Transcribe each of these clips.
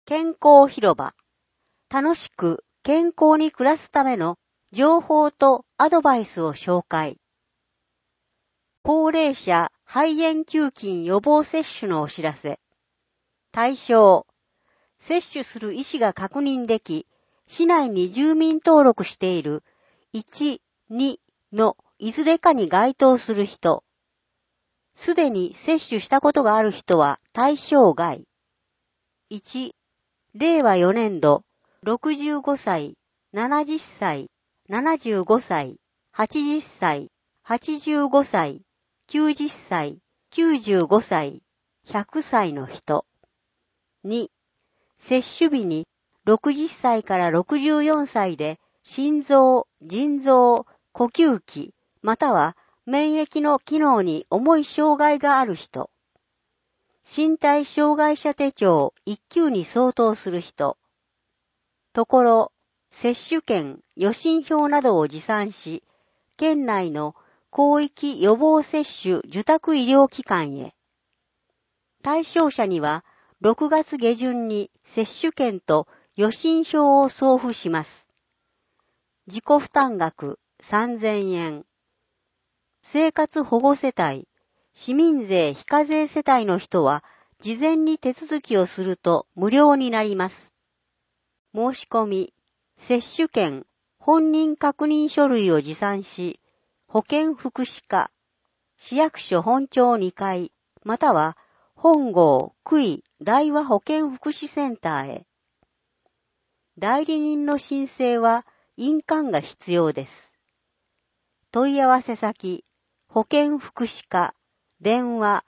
健康広場。楽しく健康に暮らすための情報とアドバイスを紹介。高齢者肺炎球菌予防接種のお知らせ。対象。接種する意思が確認でき、市内に住民登録している1、2のいずれかに該当する人。すでに接種したことがある人は対象外。1、令和4年度、65歳、70歳、75歳、80歳、85歳、90歳、95歳、100歳の人。2、接種日に60歳から64歳で心臓、腎臓、呼吸器、または免疫の機能に重い障害がある人。身体障害者手帳1級に相当する人。ところ、接種券、予診票などを持参し、県内の広域予防接種受託医療機関へ。対象者には、6月下旬に接種券と予診票を送付します。自己負担額3000円。生活保護世帯、市民税非課税世帯の人は、事前に手続きをすると無料になります。申し込み、接種券、本人確認書類を持参し、保健福祉課、市役所本庁2階、または本郷区域大和保健福祉センターへ。代理人の申請は印鑑が必要です。問い合わせ先、保健福祉課、電話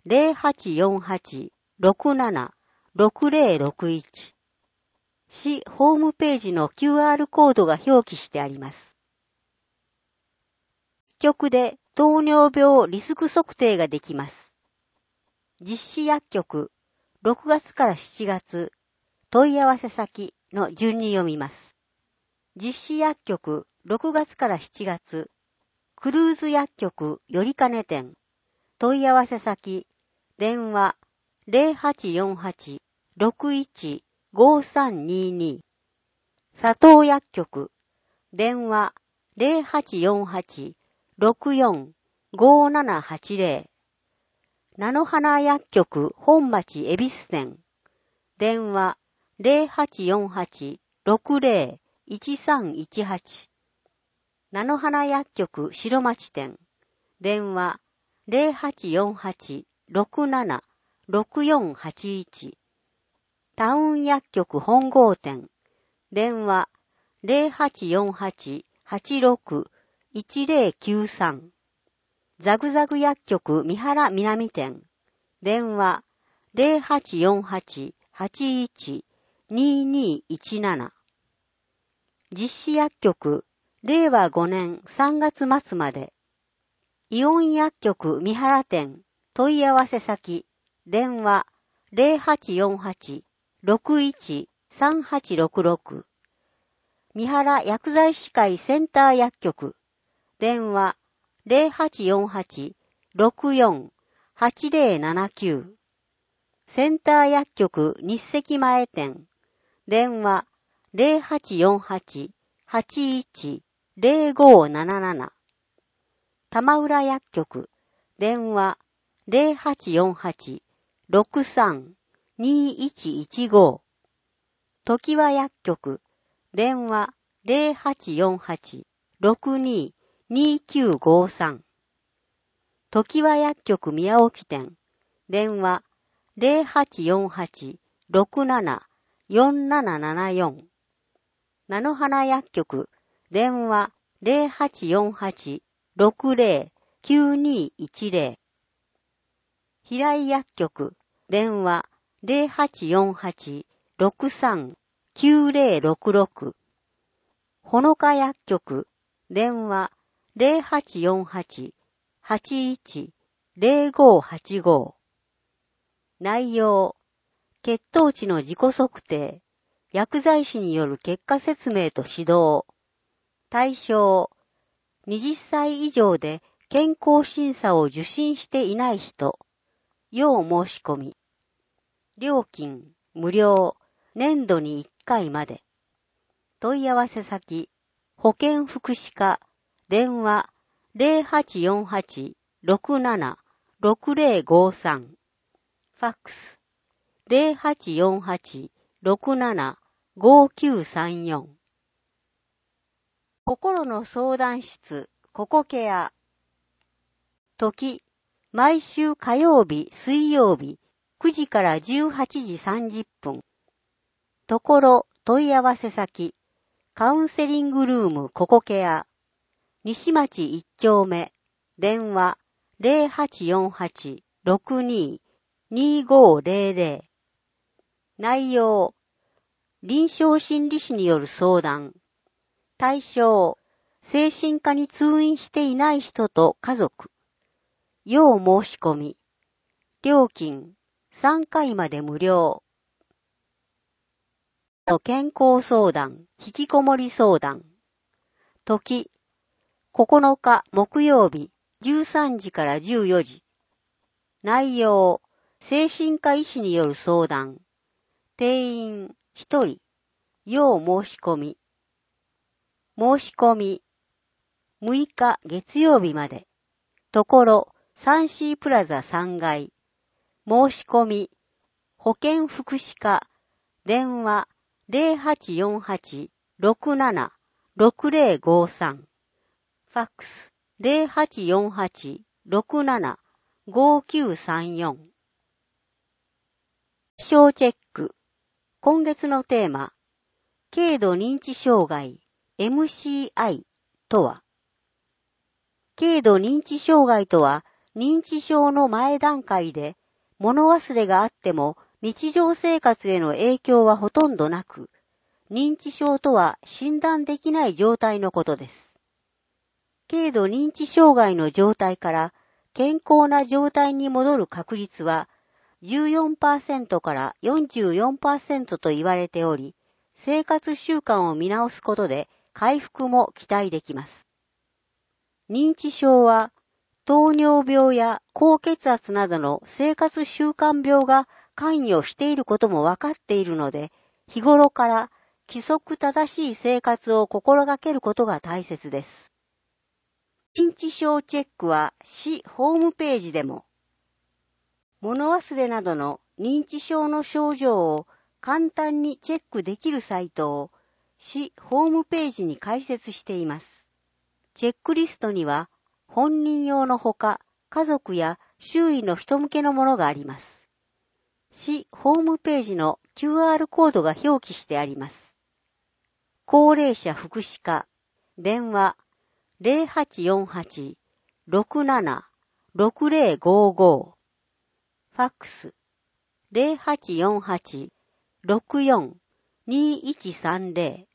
0848-67-6061。市ホームページの QR コードが表記してあります。薬局で糖尿病リスク測定ができます。実施薬局、6月から7月、問い合わせ先の順に読みます。実施薬局、6月から7月、クルーズ薬局よりかね店、問い合わせ先、電話 0848-615322。佐藤薬局、電話 0848-645780。菜の花薬局本町恵比寿店、電話 0848-601318。菜の花薬局白町店、電話 0848-676481。タウン薬局本郷店、電話 0848-861093。ザグザグ薬局三原南店、電話 0848-812217。実施薬局、令和5年3月末まで。イオン薬局三原店、問い合わせ先、電話 0848-613866。三原薬剤師会センター薬局、電話 0848-648079。センター薬局日赤前店、電話 0848-810577。玉浦薬局、電話 0848-632115。常盤薬局、電話 0848-622953。常盤薬局宮沖店、電話 0848-674774。菜の花薬局、電話 0848-609210。平井薬局、電話 0848-639066。ほのか薬局、電話 0848-810585。内容、血糖値の自己測定、薬剤師による結果説明と指導。対象、20歳以上で健康審査を受診していない人。要申し込み。料金、無料。 年度に1回まで。問い合わせ先、保健福祉課、電話 0848-67-6053、ファックス 0848-67-5934。心の相談室、ココケア。時、毎週火曜日、水曜日、9時から18時30分。ところ、問い合わせ先、カウンセリングルームココケア。西町1丁目、電話 0848-62-2500。内容、臨床心理士による相談。対象、精神科に通院していない人と家族。要申し込み。料金、3回まで無料。健康相談、引きこもり相談。時、9日木曜日、13時から14時。内容、精神科医師による相談。定員、1人。要申し込み。申し込み。6日月曜日まで。ところ、3C プラザ3階。申し込み。保健福祉課。電話。0848-67-6053。ファックス 0848-67-5934。気象チェック。今月のテーマ、軽度認知障害 MCI とは。軽度認知障害とは、認知症の前段階で、物忘れがあっても日常生活への影響はほとんどなく、認知症とは診断できない状態のことです。軽度認知障害の状態から健康な状態に戻る確率は 14% から 44% と言われており、生活習慣を見直すことで回復も期待できます。認知症は糖尿病や高血圧などの生活習慣病が関与していることも分かっているので、日頃から規則正しい生活を心がけることが大切です。認知症チェックは市ホームページでも、物忘れなどの認知症の症状を簡単にチェックできるサイトを市ホームページに開設しています。チェックリストには本人用のほか家族や周囲の人向けのものがあります。市ホームページの QR コードが表記してあります。高齢者福祉課、電話 0848-67-6055、ファックス 0848-64-2130。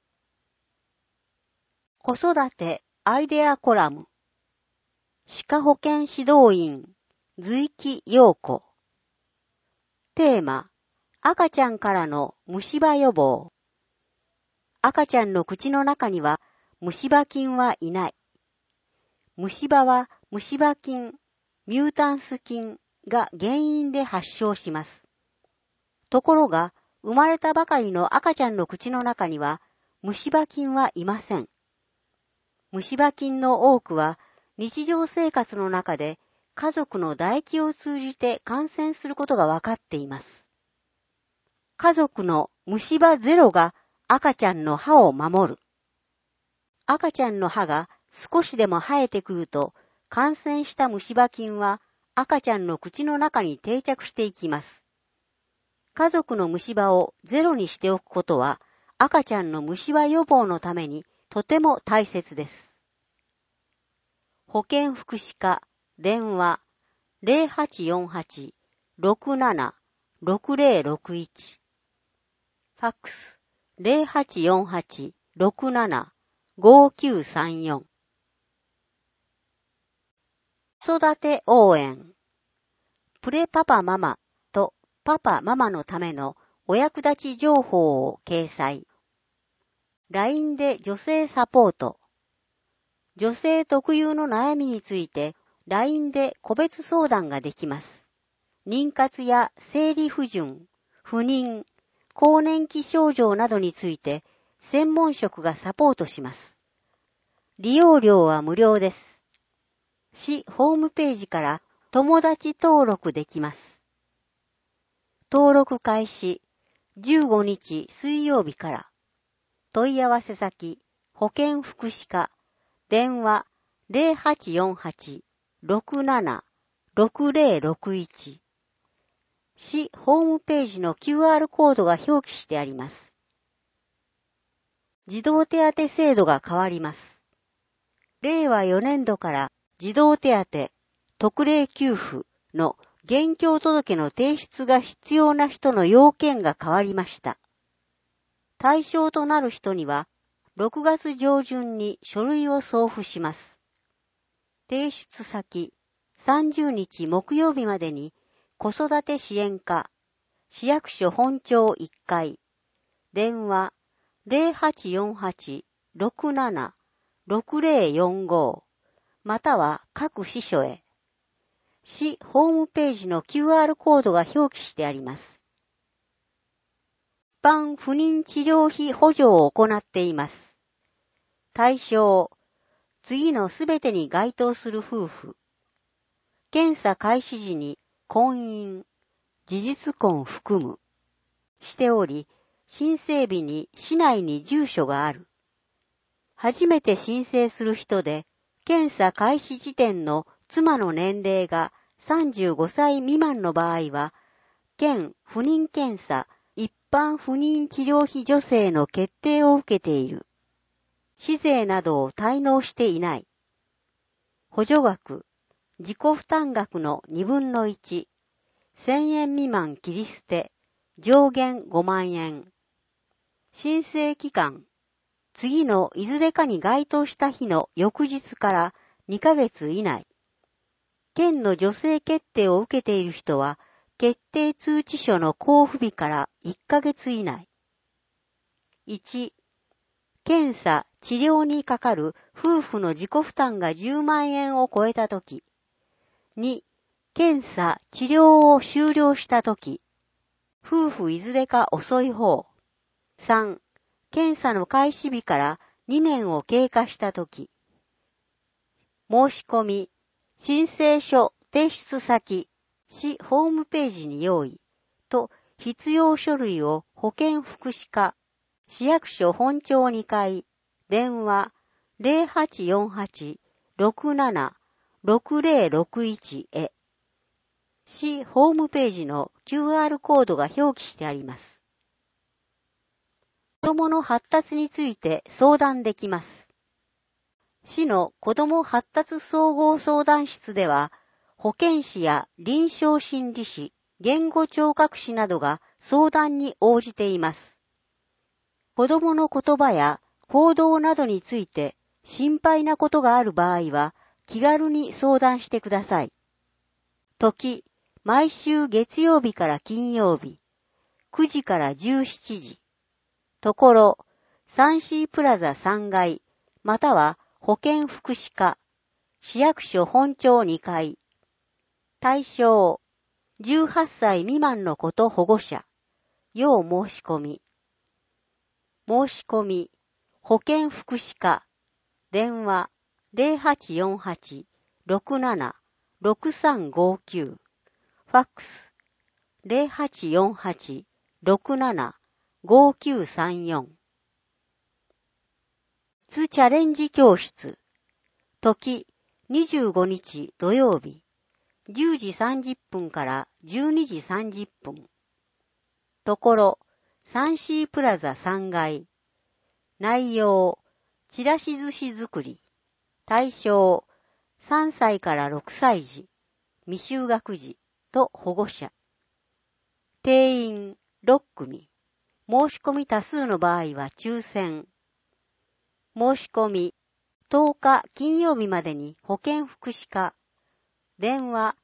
子育てアイデアコラム。歯科保健指導員、随木陽子。テーマ、赤ちゃんからの虫歯予防。赤ちゃんの口の中には虫歯菌はいない。虫歯は虫歯菌、ミュータンス菌が原因で発症します。ところが、生まれたばかりの赤ちゃんの口の中には虫歯菌はいません。虫歯菌の多くは日常生活の中で家族の唾液を通じて感染することが分かっています。家族の虫歯ゼロが赤ちゃんの歯を守る。赤ちゃんの歯が少しでも生えてくると、感染した虫歯菌は赤ちゃんの口の中に定着していきます。家族の虫歯をゼロにしておくことは、赤ちゃんの虫歯予防のためにとても大切です。保健福祉課、電話 0848-67-6061、ファックス 0848-67-5934。子育て応援。プレパパママとパパママのためのお役立ち情報を掲載。LINE で女性サポート。女性特有の悩みについて LINE で個別相談ができます。妊活や生理不順、不妊、 更年期症状などについて専門職がサポートします。利用料は無料です。市ホームページから友達登録できます。登録開始15日水曜日から。問い合わせ先保健福祉課電話 0848-67-6061 市ホームページの QR コードが表記してあります。児童手当制度が変わります。令和4年度から児童手当特例給付の現況届の提出が必要な人の要件が変わりました。対象となる人には6月上旬に書類を送付します。提出先30日木曜日までに子育て支援課市役所本庁1階電話 0848-67-6045 または各支所へ。市ホームページの QR コードが表記してあります。一般不妊治療費補助を行っています。対象、次のすべてに該当する夫婦。検査開始時に婚姻、事実婚含む。しており、申請日に市内に住所がある。初めて申請する人で、検査開始時点の妻の年齢が35歳未満の場合は、県不妊検査一般不妊治療費助成の決定を受けている。市税などを滞納していない。補助額、自己負担額の2分の1、1000円未満切り捨て、上限5万円。申請期間、次のいずれかに該当した日の翌日から2ヶ月以内。県の助成決定を受けている人は、決定通知書の交付日から1ヶ月以内。1、検査、治療にかかる夫婦の自己負担が10万円を超えたとき。2、検査、治療を終了したとき。夫婦いずれか遅い方。3、検査の開始日から2年を経過したとき。申し込み、申請書提出先、市ホームページに用意と必要書類を保健福祉課、市役所本庁2階、電話 0848-67-6061 へ。市ホームページの QR コードが表記してあります。子どもの発達について相談できます。市の子ども発達総合相談室では、保健師や臨床心理士、言語聴覚士などが相談に応じています。子どもの言葉や行動などについて心配なことがある場合は、気軽に相談してください。時、毎週月曜日から金曜日、9時から17時。ところ、3C プラザ3階、または保健福祉課、市役所本庁2階。対象、18歳未満の子と保護者。要申し込み。申し込み、保健福祉課。電話、0848-67-6359。ファックス、0848-67-5934。チャレンジ教室。時、25日土曜日、10時30分から12時30分。ところ、3C プラザ3階。内容、ちらし寿司作り。対象、3歳から6歳児、未就学児と保護者。定員6組。申し込み多数の場合は抽選。申し込み、10日金曜日までに保健福祉課。電話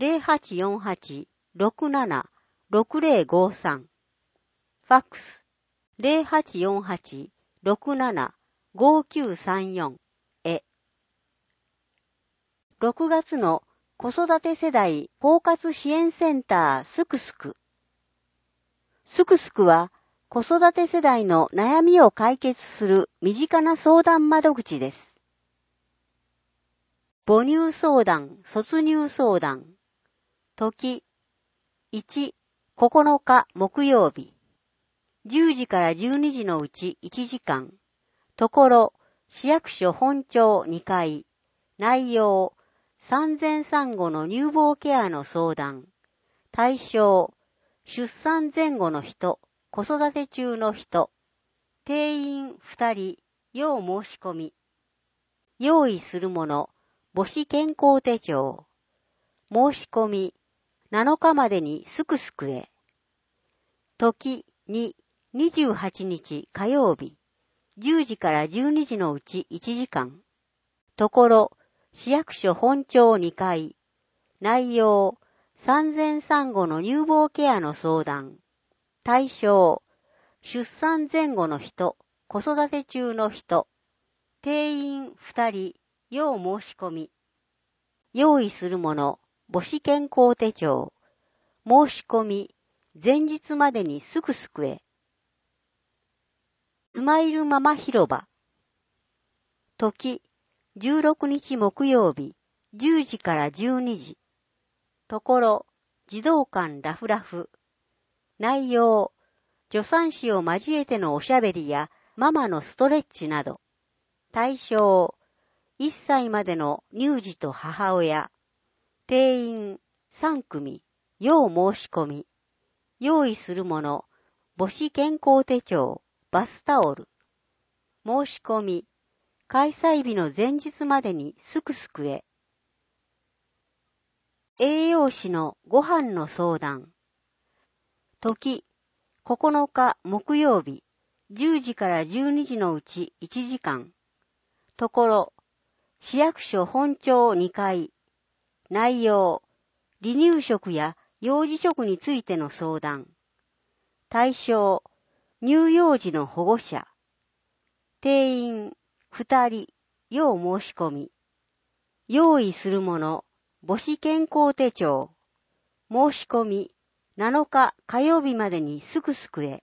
0848-67-6053。ファックス0848-67-5934へ。6月の子育て世代包括支援センターすくすく。すくすくは子育て世代の悩みを解決する身近な相談窓口です。母乳相談、卒乳相談。時、1、9日木曜日。10時から12時のうち1時間。ところ、市役所本庁2階。内容、産前産後の乳房ケアの相談。対象、出産前後の人、子育て中の人。定員2人、要申し込み。用意するもの、母子健康手帳。申し込み、7日までにすくすくへ。時2、28日火曜日。10時から12時のうち1時間。ところ、市役所本庁2階。内容、産前産後の乳房ケアの相談。対象、出産前後の人、子育て中の人。定員2人、要申し込み。用意するもの、母子健康手帳。申し込み、前日までにすくすくへ。スマイルママ広場。時、16日木曜日、10時から12時。ところ、児童館ラフラフ。内容、助産師を交えてのおしゃべりやママのストレッチなど。対象、1歳までの乳児と母親。定員3組、要申し込み。用意するもの、母子健康手帳、バスタオル。申し込み、開催日の前日までにすくすくへ。栄養士のご飯の相談。時、9日木曜日、10時から12時のうち1時間。ところ、市役所本庁2階。内容、離乳食や幼児食についての相談。対象、乳幼児の保護者。定員2人、要申し込み。用意するもの、母子健康手帳。申し込み、7日火曜日までにすくすくへ。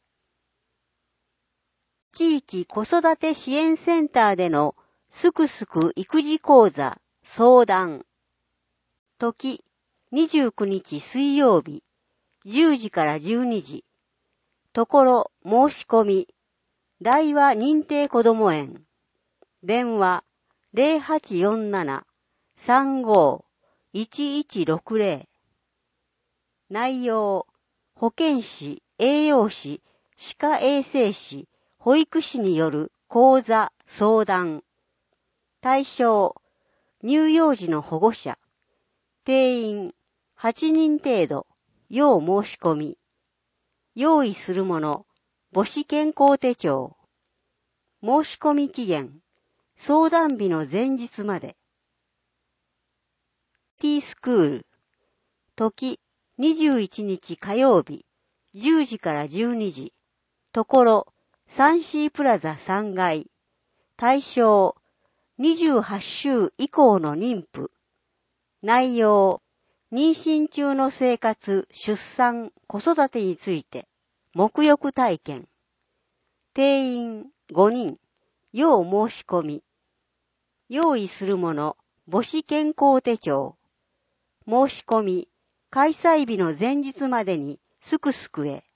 地域子育て支援センターでのすくすく育児講座、相談。時、29日水曜日、10時から12時。ところ、申し込み。大和認定こども園。電話、0847-35-1160。内容、保健師、栄養士、歯科衛生士、保育士による講座、相談。対象、乳幼児の保護者。定員、8人程度、要申し込み。用意するもの、母子健康手帳。申し込み期限、相談日の前日まで。T スクール。時、21日火曜日、10時から12時。ところ、サンシープラザ3階。対象、28週以降の妊婦。内容、妊娠中の生活、出産、子育てについて、沐浴体験。定員5人、要申し込み。用意するもの、母子健康手帳。申し込み、開催日の前日までにすくすくへ。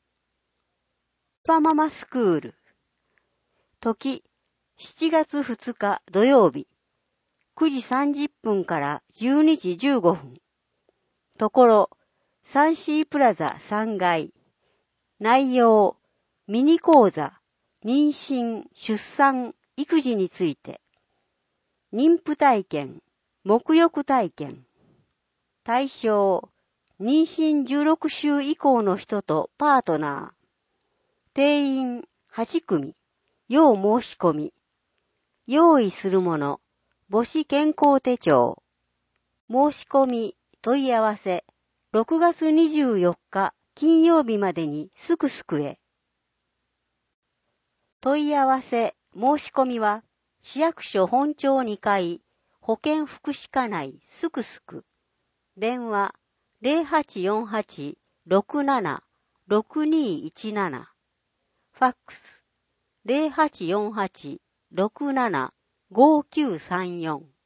パママスクール。時、7月2日土曜日、9時30分から12時15分。ところ、サンシープラザ3階。内容、ミニ講座、妊娠、出産、育児について。妊婦体験、沐浴体験。対象、妊娠16週以降の人とパートナー。定員8組、要申し込み。用意するもの、母子健康手帳。申し込み、問い合わせ、6月24日金曜日までにすくすくへ。問い合わせ、申し込みは、市役所本庁2階、保健福祉課内すくすく。電話、0848-67-6217。 ファックス 0848-67-5934